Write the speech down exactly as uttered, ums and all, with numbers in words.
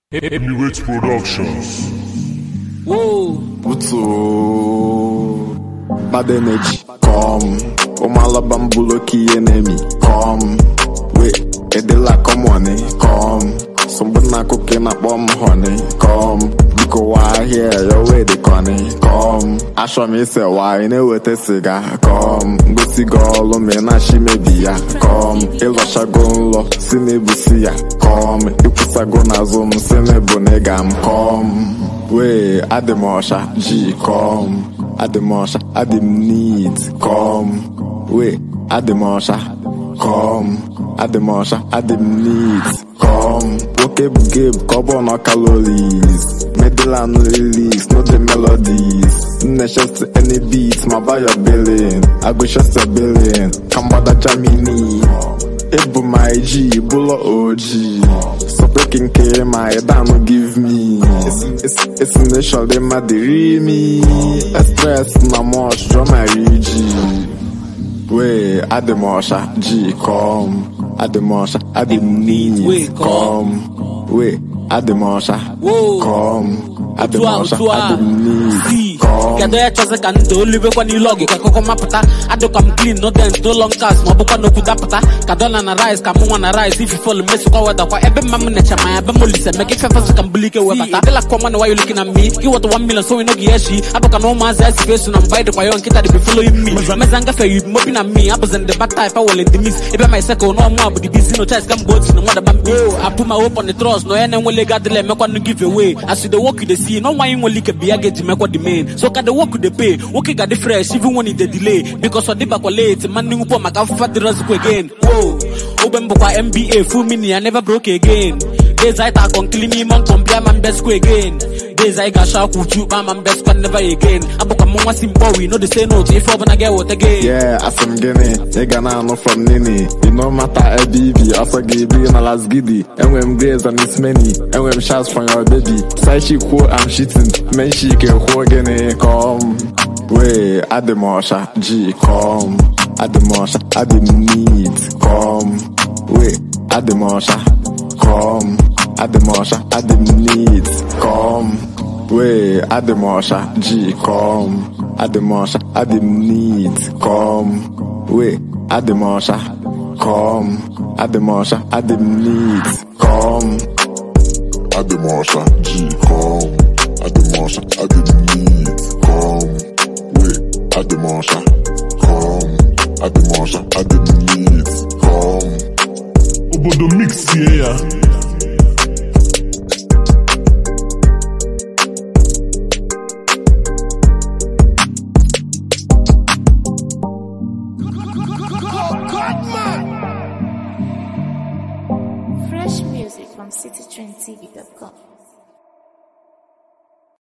Heavyweight Productions. Whoa. Puto, bad energy. Come, Omala bambulo ki enemy. Come, wait, edela come honey. Come, somebody na cooking up bomb honey. Come, because why here your way the conny. Come, I show me say why ne with a cigar. Come, go see girl me na she me ya. Come, elo shagon lo sine busia. Come, ikusa go na zoom sine bonegam. Come. Way, Ademosha, G, come. Ademosha, Adem needs, come. Way, Ademosha, come. Ademosha, Adem needs, come. Okay, Gabe, cover no calories. Medela no release, no the melodies. Neshest any beats, my buy your billing. I go just a billion. Come by the Jamini. Ebu my G, Bulla O G. So breaking K, my damn give me. It's, it's, it's in the show, they mad me. A stress, no more, draw my G. Way, Ademosha, G, come. Ademosha, Adem needs, come. Way, Ademosha, come. Ademosha, Adem needs, come. Get there, just a can do live when you log it. Kako mapata, I do come clean, no dance, no long cast, no book, no kudapata. Kadona na rise, come on, rise. If you fall, miss go with the why every mamma nature, my abamolisa, make it fast, can believe it. I feel like common, why you looking at me? You want one million, so we know Giashi. I don't know my ass face, and I'm by the Payon Kita to be following me. Mazanga for you, mopping at me, I was in the back type, I will let the miss. If my second, no more, but the busy no chance, come go to the mother bamboo. I put my hope on the trust, no end, will got the leg, make one give away. I see the work you see, no one will lick a beer, get to make what the main. So can the work they pay, working got the fresh, even when it the delay. Because of the back late, man, you put my fat the rest again. Whoa, open book M B A, full mini, I never broke again. Days I talk on clean me, man, compare my best again. Days I got shark with you, man, best but never again. I book a more simple, we know the say no to if I'm gonna get what again. Yeah, I from Guinea, they gonna know from Nini. You know, matter a B B, also give me a last giddy. And when graves and it's many, and when shots from your baby. Say she quote, I'm shitting, man, she can hold Guinea, come. Way, Ademosha, G, come. Ademosha, Adem needs, come. Way, Ademosha, come. Ademosha, Adem needs, come. Way, Ademosha, G, come. Ademosha, Adem needs, come. Way, Ademosha, come. Ademosha, Adem needs, come. Ademosha, G, come. Ademosha, Adem needs, come. Way, Ademosha, come. Ademosha, Adem needs, come. Obodo mix here. Fresh music from city trend T V dot com.